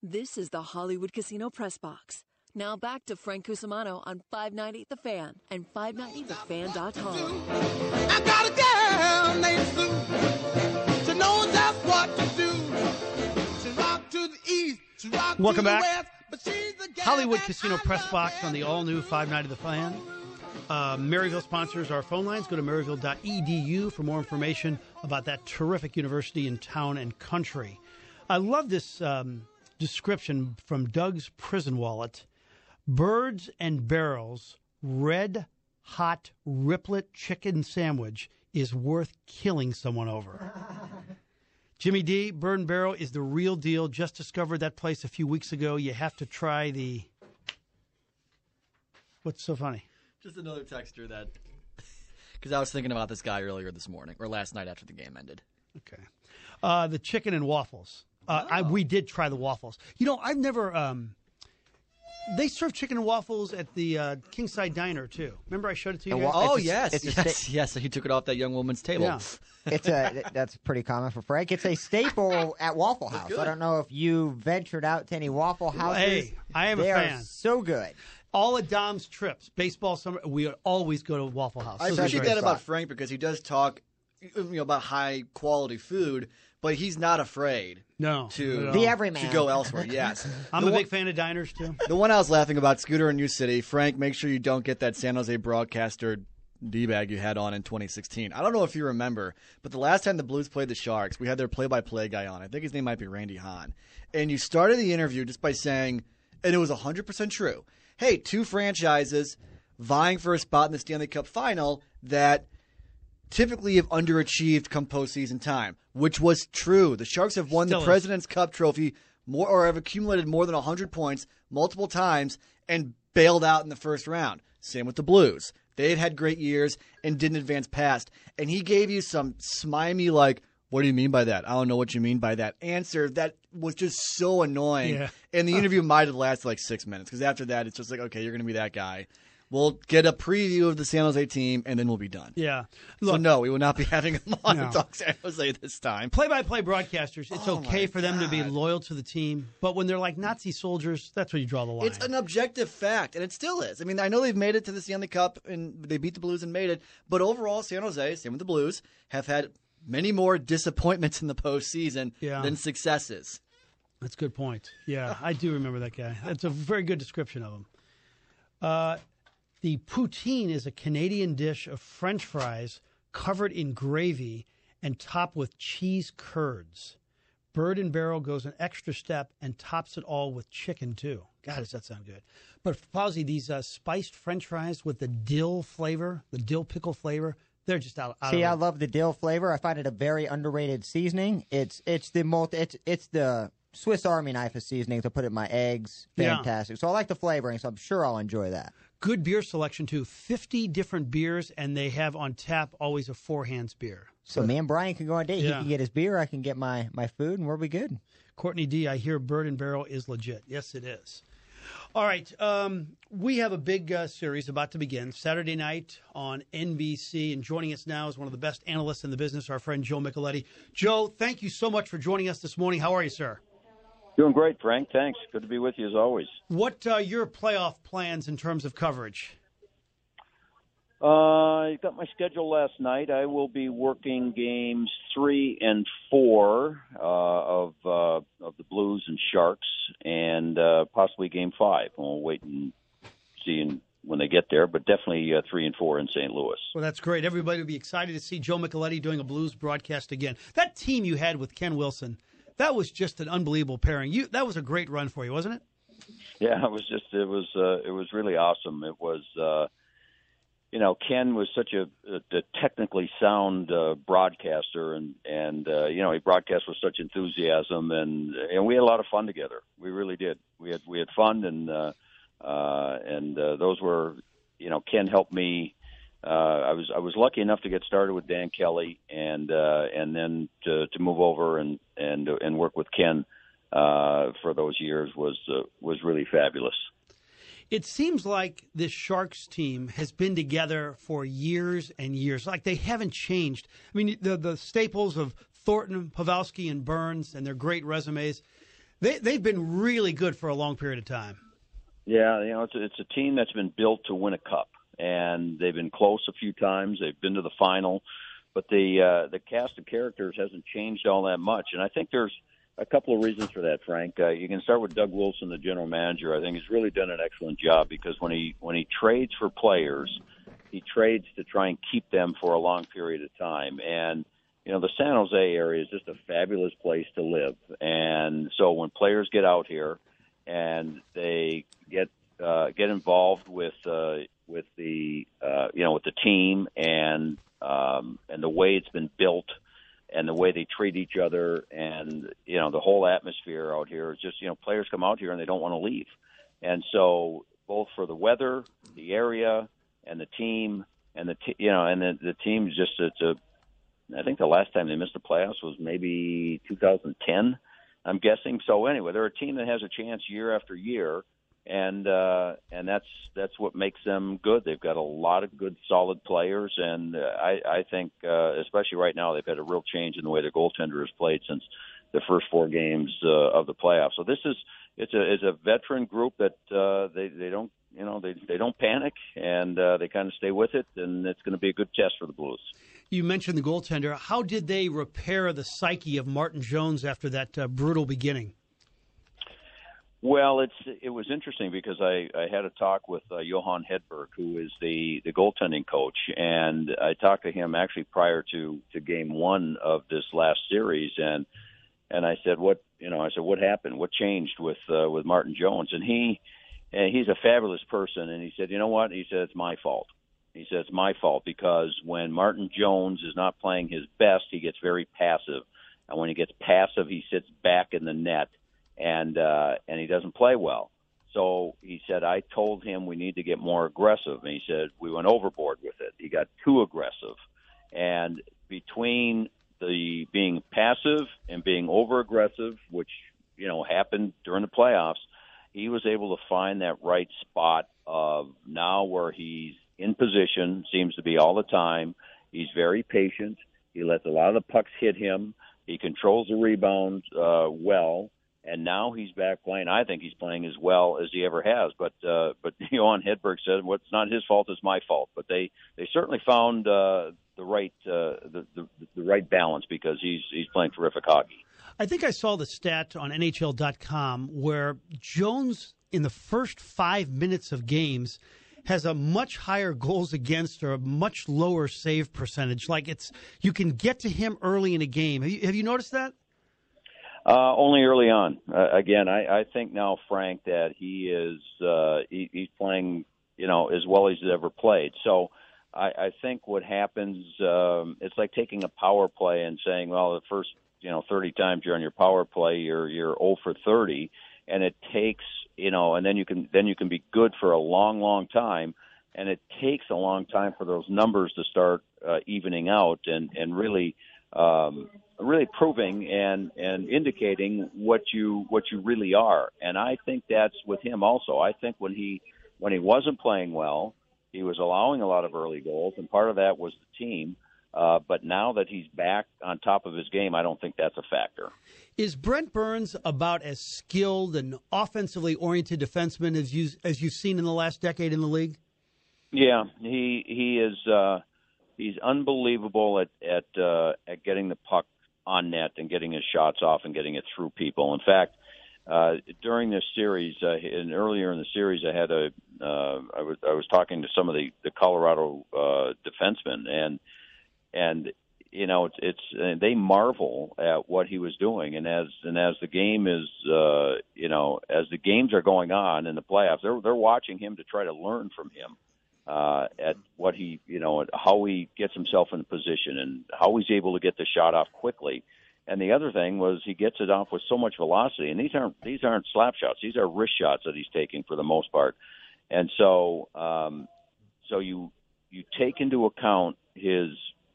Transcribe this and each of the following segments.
This is the Hollywood Casino Press Box. Now back to Frank Cusimano on 590 The Fan and 590thefan.com. I got a girl named Sue. She knows just what to do. She rock to the east, she rock Welcome to the back. west, but she's the gal Hollywood that Casino I Press love Box on the all-new 590 The Fan. Maryville sponsors our phone lines. Go to maryville.edu for more information about that terrific university in town and country. I love this description from Doug's Prison Wallet. Birds and Barrels red hot riplet chicken sandwich is worth killing someone over. Jimmy D, Bird and Barrel is the real deal. Just discovered that place a few weeks ago. You have to try the... What's so funny? Just another texture that... Because I was thinking about this guy earlier this morning, or last night after the game ended. Okay. The chicken and waffles. We did try the waffles. You know, I've never... they serve chicken and waffles at the Kingside Diner, too. Remember I showed it to you guys? Oh, yes. So he took it off that young woman's table. Yeah. That's pretty common for Frank. It's a staple at Waffle House. I don't know if you ventured out to any Waffle Houses. Hey, I am a fan. They are so good. All of Dom's trips, baseball, summer, we always go to Waffle House. I appreciate that about Frank because he does talk about high-quality food, but he's not afraid to the everyman to go elsewhere. Yes. I'm a big fan of diners, too. The one I was laughing about, Scooter in New City, Frank, make sure you don't get that San Jose broadcaster D-bag you had on in 2016. I don't know if you remember, but the last time the Blues played the Sharks, we had their play-by-play guy on. I think his name might be Randy Hahn. And you started the interview just by saying, and it was 100% true, hey, two franchises vying for a spot in the Stanley Cup final that typically have underachieved come postseason time, which was true. The Sharks have won the President's Cup trophy or have accumulated more than 100 points multiple times and bailed out in the first round. Same with the Blues. They had great years and didn't advance past. And he gave you some smimey, like, what do you mean by that? I don't know what you mean by that answer. That was just so annoying. Yeah. And the interview might have lasted like 6 minutes because after that, it's just like, okay, you're going to be that guy. We'll get a preview of the San Jose team, and then we'll be done. Yeah. Look, so, no, we will not be having him on No. to talk San Jose this time. Play-by-play broadcasters, it's okay for them to be loyal to the team, but when they're like Nazi soldiers, that's where you draw the line. It's an objective fact, and it still is. I mean, I know they've made it to the Stanley Cup, and they beat the Blues and made it, but overall, San Jose, same with the Blues, have had many more disappointments in the postseason than successes. That's a good point. Yeah, I do remember that guy. That's a very good description of him. The poutine is a Canadian dish of French fries covered in gravy and topped with cheese curds. Bird and Barrel goes an extra step and tops it all with chicken, too. God, does that sound good. But, Fauzi, these spiced French fries with the dill flavor, the dill pickle flavor, they're just out See, of I love the dill flavor. I find it a very underrated seasoning. It's the Swiss Army knife of seasoning to put in my eggs. Fantastic. So I like the flavoring, so I'm sure I'll enjoy that. Good beer selection, too. 50 different beers, and they have on tap always a Four Hands beer. So me and Brian can go on a date. He can get his beer, I can get my food, and we'll be good. Courtney D., I hear Bird and Barrel is legit. Yes, it is. All right. We have a big series about to begin Saturday night on NBC, and joining us now is one of the best analysts in the business, our friend Joe Micheletti. Joe, thank you so much for joining us this morning. How are you, sir? Doing great, Frank. Thanks. Good to be with you as always. What are your playoff plans in terms of coverage? I got my schedule last night. I will be working games 3 and 4 of the Blues and Sharks, and possibly game 5. We'll wait and see when they get there, but definitely 3 and 4 in St. Louis. Well, that's great. Everybody will be excited to see Joe Micheletti doing a Blues broadcast again. That team you had with Ken Wilson, that was just an unbelievable pairing. That was a great run for you, wasn't it? Yeah, it was really awesome. It was, Ken was such a technically sound broadcaster, and he broadcast with such enthusiasm, and we had a lot of fun together. We really did. We had fun, and those were, Ken helped me. I was lucky enough to get started with Dan Kelly, and then to move over and work with Ken for those years was really fabulous. It seems like this Sharks team has been together for years and years. Like they haven't changed. I mean, the staples of Thornton, Pavelski, and Burns and their great resumes, They've been really good for a long period of time. Yeah, it's a team that's been built to win a cup, and they've been close a few times. They've been to the final, but the cast of characters hasn't changed all that much. And I think there's a couple of reasons for that, Frank. You can start with Doug Wilson, the general manager. I think he's really done an excellent job because when he trades for players, he trades to try and keep them for a long period of time. And the San Jose area is just a fabulous place to live. And so when players get out here and they get involved with the team and the way it's been built and the way they treat each other and the whole atmosphere out here is just players come out here and they don't want to leave. And so both for the weather, the area, and the team, and the team is just I think the last time they missed the playoffs was maybe 2010, I'm guessing. So anyway, they're a team that has a chance year after year, and that's what makes them good. They've got a lot of good, solid players, and I think, especially right now, they've had a real change in the way their goaltender has played since the first 4 games of the playoffs. So it's a veteran group that they don't. They don't panic, and they kind of stay with it, and it's going to be a good test for the Blues. You mentioned the goaltender. How did they repair the psyche of Martin Jones after that brutal beginning? Well, it was interesting because I had a talk with Johan Hedberg, who is the goaltending coach, and I talked to him actually prior to Game 1 of this last series, and I said, what happened? What changed with Martin Jones? And he's a fabulous person, and he said, you know what? He said, it's my fault. He said, it's my fault because when Martin Jones is not playing his best, he gets very passive. And when he gets passive, he sits back in the net, and he doesn't play well. So he said, I told him we need to get more aggressive. And he said, we went overboard with it. He got too aggressive. And between the being passive and being over-aggressive, which, happened during the playoffs, he was able to find that right spot of now where he's in position, seems to be all the time. He's very patient. He lets a lot of the pucks hit him. He controls the rebound well, and now he's back playing. I think he's playing as well as he ever has. But Johan Hedberg said, "Well, it's not his fault; it's my fault." But they certainly found the right balance because he's playing terrific hockey. I think I saw the stat on NHL.com where Jones, in the first 5 minutes of games, has a much higher goals against or a much lower save percentage. Like you can get to him early in a game. Have you noticed that? Only early on. Again, I think now, Frank, that he is he's playing as well as he's ever played. So I think what happens, it's like taking a power play and saying, well, the first 30 times you're on your power play, you're 0 for 30, and it takes and then you can be good for a long, long time, and it takes a long time for those numbers to start evening out and really proving and indicating what you really are. And I think that's with him also. I think when he wasn't playing well, he was allowing a lot of early goals, and part of that was the team. But now that he's back on top of his game, I don't think that's a factor. Is Brent Burns about as skilled and offensively oriented defenseman as you've seen in the last decade in the league? Yeah, he is. He's unbelievable at getting the puck on net and getting his shots off and getting it through people. In fact, during this series and earlier in the series, I was talking to some of the Colorado defensemen and they marvel at what he was doing, and as the game is as the games are going on in the playoffs, they're watching him to try to learn from him at what he how he gets himself in position and how he's able to get the shot off quickly. And the other thing was he gets it off with so much velocity, and these aren't slap shots; these are wrist shots that he's taking for the most part. And so you take into account his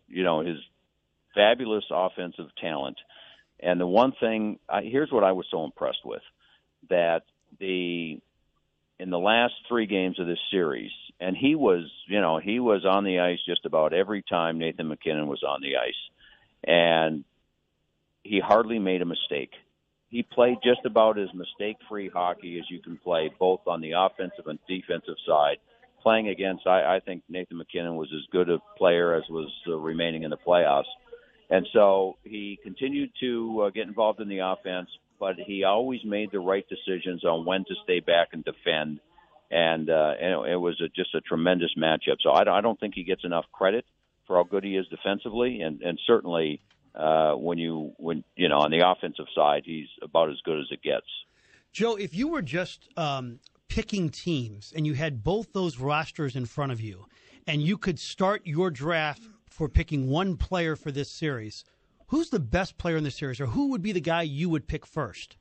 fabulous offensive talent. And the one thing, here's what I was so impressed with, that in the last 3 games of this series, and he was on the ice just about every time Nathan MacKinnon was on the ice, and he hardly made a mistake. he played just about as mistake-free hockey as you can play, both on the offensive and defensive side. Playing against, I think Nathan MacKinnon was as good a player as was remaining in the playoffs. And so he continued to get involved in the offense, but he always made the right decisions on when to stay back and defend. And it was just a tremendous matchup. So I don't think he gets enough credit for how good he is defensively, and certainly when on the offensive side, he's about as good as it gets. Joe, if you were just picking teams and you had both those rosters in front of you, and you could start your draft for picking one player for this series, who's the best player in the series, or who would be the guy you would pick first?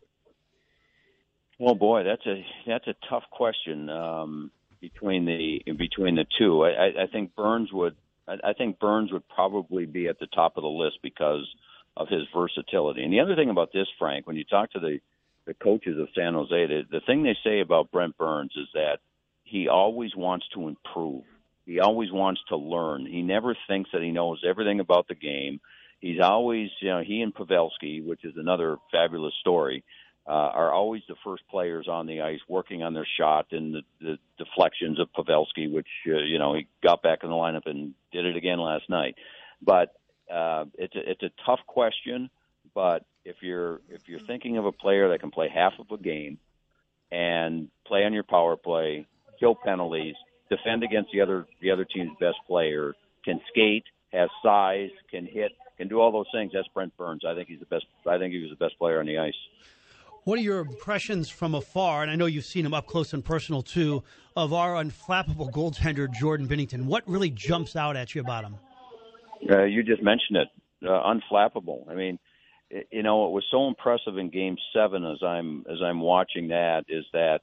Well, boy, that's a tough question between the two. I think Burns would probably be at the top of the list because of his versatility. And the other thing about this, Frank, when you talk to the coaches of San Jose, the thing they say about Brent Burns is that he always wants to improve. He always wants to learn. He never thinks that he knows everything about the game. He's always, he and Pavelski, which is another fabulous story, are always the first players on the ice working on their shot and the deflections of Pavelski, which, he got back in the lineup and did it again last night. But it's a tough question. But if you're thinking of a player that can play half of a game and play on your power play, kill penalties, defend against the other team's best player, can skate, has size, can hit, can do all those things, that's Brent Burns. I think he's the best. I think he was the best player on the ice. What are your impressions from afar, and I know you've seen him up close and personal too, of our unflappable goaltender, Jordan Binnington? What really jumps out at you about him? You just mentioned it, unflappable. I mean, what was so impressive in Game 7 as I'm watching that is that,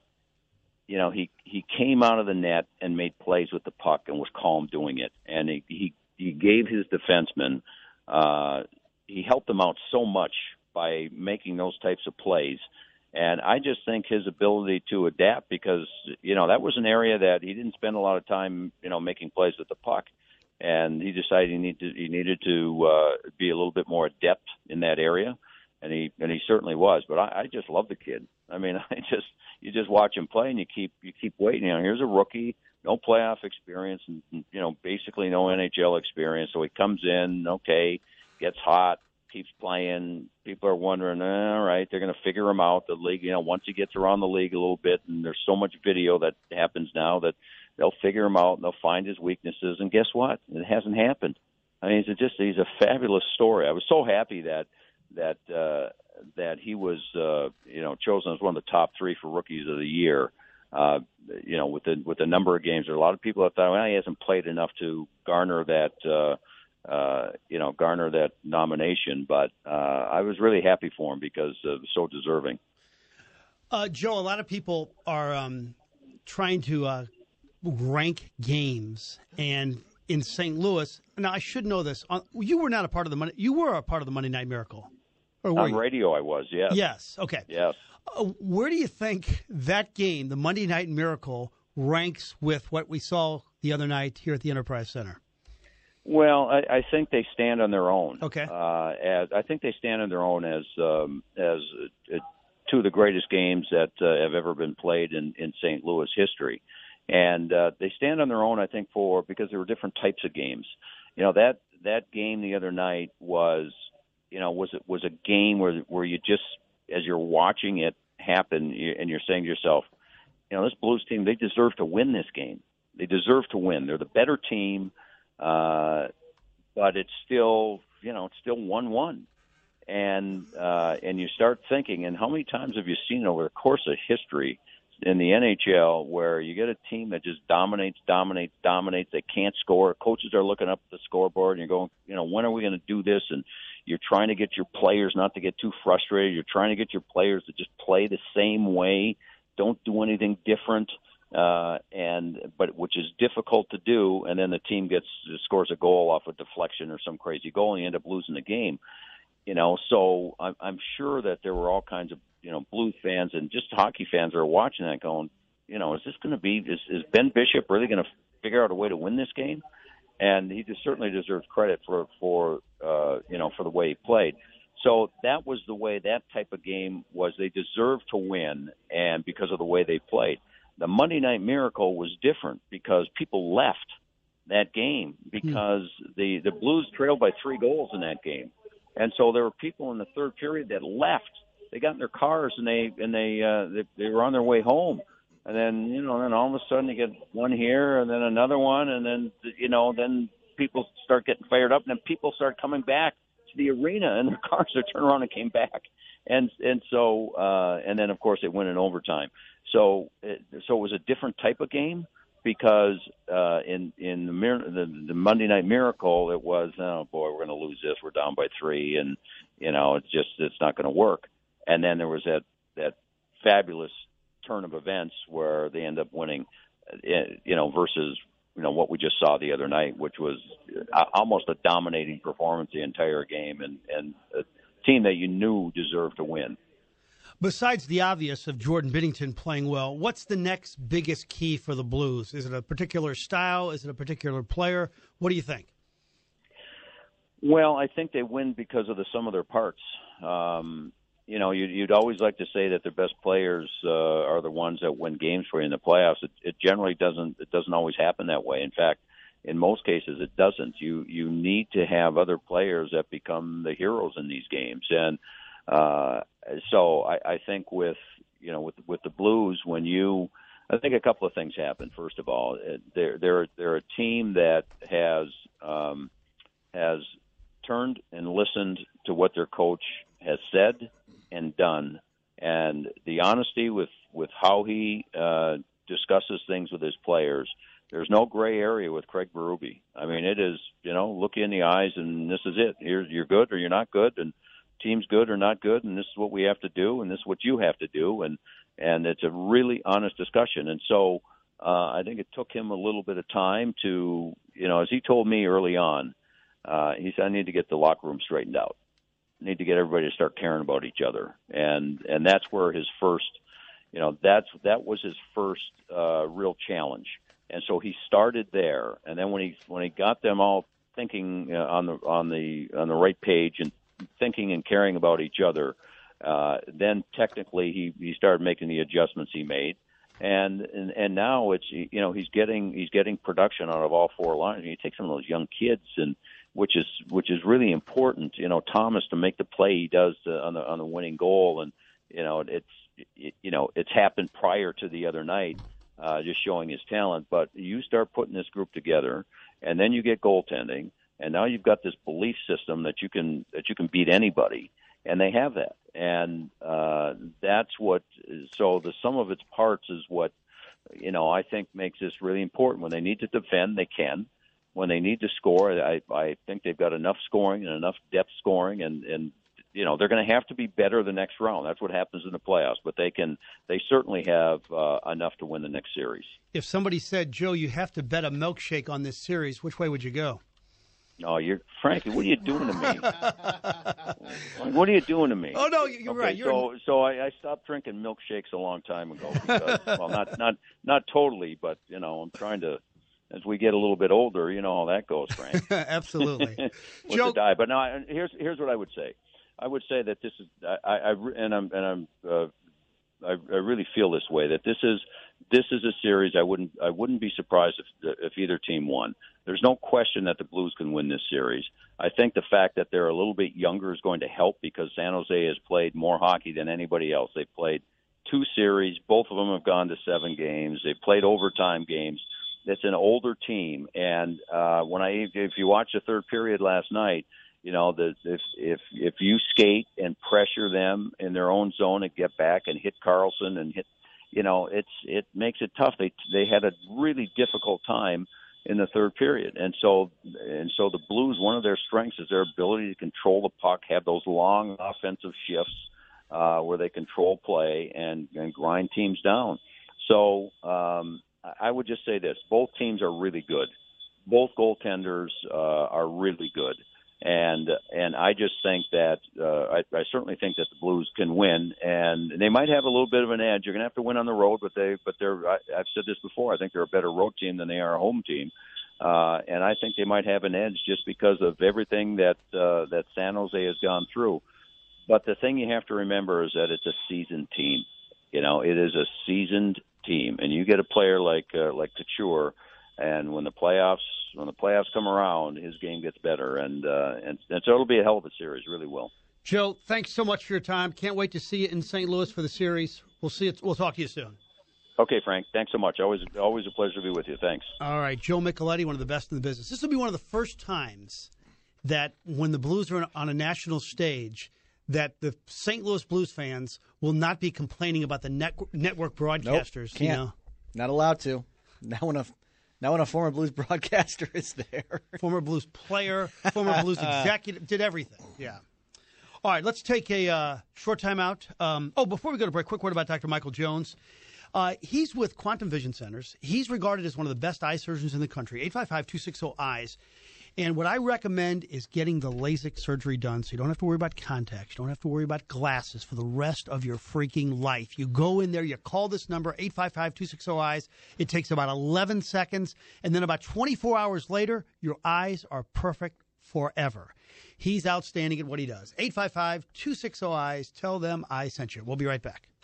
he came out of the net and made plays with the puck and was calm doing it. And he gave his defensemen, he helped them out so much by making those types of plays. And I just think his ability to adapt, because, that was an area that he didn't spend a lot of time, making plays with the puck. And he decided he needed to be a little bit more adept in that area. And he certainly was. But I just love the kid. I mean, you just watch him play and you keep waiting. Here's a rookie, no playoff experience, and basically no NHL experience. So he comes in, okay, gets hot, keeps playing. People are wondering, all right, they're going to figure him out. The league, once he gets around the league a little bit, and there's so much video that happens now that they'll figure him out and they'll find his weaknesses. And guess what? It hasn't happened. I mean, he's a fabulous story. I was so happy that he was, chosen as one of the top 3 for rookies of the year. With the number of games, there are a lot of people that thought, well, he hasn't played enough to garner that nomination. But I was really happy for him because so deserving. Joe, a lot of people are trying to rank games, and in St. Louis. Now, I should know this. You were not a part of the Monday. You were a part of the Monday Night Miracle. On radio, I was. Yes. Yes. Okay. Yes. Where do you think that game, the Monday Night Miracle, ranks with what we saw the other night here at the Enterprise Center? Well, I think they stand on their own. Okay. I think they stand on their own as two of the greatest games that have ever been played in St. Louis history, and they stand on their own. I think because there were different types of games. That game the other night was a game where you just, as you're watching it happen, and you're saying to yourself, this Blues team, they deserve to win this game. They deserve to win. They're the better team, but it's still 1-1. And you start thinking, and how many times have you seen over the course of history in the NHL where you get a team that just dominates, they can't score, coaches are looking up at the scoreboard, and you're going, when are we going to do this? And you're trying to get your players not to get too frustrated. You're trying to get your players to just play the same way, don't do anything different, but which is difficult to do. And then the team scores a goal off a deflection or some crazy goal, and you end up losing the game. So I'm sure that there were all kinds of Blues fans and just hockey fans that are watching that going, is this going to be? Is Ben Bishop really going to figure out a way to win this game? And he certainly deserves credit for the way he played. So that was the way that type of game was. They deserved to win, and because of the way they played. The Monday Night Miracle was different because people left that game because the Blues trailed by 3 goals in that game. And so there were people in the third period that left. They got in their cars and they were on their way home. And then, then all of a sudden you get one here and then another one, and then then people start getting fired up, and then people start coming back to the arena in their cars. They turned around and came back. And so then of course it went in overtime. So it was a different type of game because in the Monday Night Miracle it was, oh boy, we're going to lose this. We're down by 3, and it's not going to work. And then there was that fabulous turn of events where they end up winning, versus what we just saw the other night, which was almost a dominating performance the entire game, and a team that you knew deserved to win. Besides the obvious of Jordan Binnington playing well, what's the next biggest key for the Blues? Is it a particular style? Is it a particular player? What do you think? Well, I think they win because of the sum of their parts. You'd always like to say that the best players are the ones that win games for you in the playoffs. It generally doesn't. It doesn't always happen that way. In fact, in most cases, it doesn't. You need to have other players that become the heroes in these games, and so I think with the Blues, I think a couple of things happen. First of all, they're a team that has turned and listened to what their coach has said and done, and the honesty with how he discusses things with his players. There's no gray area with Craig Berube. I mean, it is, look you in the eyes and this is it. You're good or you're not good, and team's good or not good, and this is what we have to do, and this is what you have to do, and it's a really honest discussion. And so I think it took him a little bit of time to, as he told me early on, he said, I need to get the locker room straightened out. I need to get everybody to start caring about each other, and that's where his first, that was his first real challenge. And so he started there, and then when he got them all thinking on the right page and thinking and caring about each other, then technically he started making the adjustments he made, and now it's he's getting production out of all 4 lines. You take some of those young kids, and which is really important. Thomas, to make the play he does on the winning goal, and it's happened prior to the other night, just showing his talent. But you start putting this group together, and then you get goaltending, and now you've got this belief system that you can beat anybody, and they have that, and that's what. So the sum of its parts is what I think makes this really important. When they need to defend, they can. When they need to score, I think they've got enough scoring and enough depth scoring, and they're going to have to be better the next round. That's what happens in the playoffs. But they certainly have enough to win the next series. If somebody said, Joe, you have to bet a milkshake on this series, which way would you go? No, Frankie, what are you doing to me? What are you doing to me? Oh no, you're right. So I stopped drinking milkshakes a long time ago because, well, not totally, but I'm trying to. As we get a little bit older, you know how that goes, Frank. Absolutely. Joe, die. But now, here's what I would say. I would say that this is, I really feel this way, that this is a series I wouldn't be surprised if either team won. There's no question that the Blues can win this series. I think the fact that they're a little bit younger is going to help because San Jose has played more hockey than anybody else. They've played 2 series. Both of them have gone to 7 games. They've played overtime games. It's an older team, and if you watch the third period last night, if you skate and pressure them in their own zone and get back and hit Carlson and hit, it makes it tough. They had a really difficult time in the third period, and so the Blues, one of their strengths is their ability to control the puck, have those long offensive shifts where they control play and grind teams down. So. I would just say this. Both teams are really good. Both goaltenders are really good. And I just think that I certainly think that the Blues can win. And they might have a little bit of an edge. You're going to have to win on the road, but I've said this before. I think they're a better road team than they are a home team. And I think they might have an edge just because of everything that San Jose has gone through. But the thing you have to remember is that it's a seasoned team. You know, it is a seasoned team, and you get a player like Couture, and when the playoffs come around, his game gets better, and so it'll be a hell of a series, really will. Joe, thanks so much for your time. Can't wait to see you in St. Louis for the series. We'll see it. We'll talk to you soon. Okay, Frank. Thanks so much. Always a pleasure to be with you. Thanks. All right, Joe Micheletti, one of the best in the business. This will be one of the first times that when the Blues are on a national stage, that the St. Louis Blues fans will not be complaining about the network broadcasters. Nope, can't. You know? Not allowed to. Now when a former Blues broadcaster is there. Former Blues player, former Blues executive, did everything. Yeah. All right, let's take a short time out. Before we go to break, quick word about Dr. Michael Jones. He's with Quantum Vision Centers. He's regarded as one of the best eye surgeons in the country, 855-260-EYES. And what I recommend is getting the LASIK surgery done so you don't have to worry about contacts. You don't have to worry about glasses for the rest of your freaking life. You go in there, you call this number, 855-260-EYES. It takes about 11 seconds. And then about 24 hours later, your eyes are perfect forever. He's outstanding at what he does. 855-260-EYES. Tell them I sent you. We'll be right back.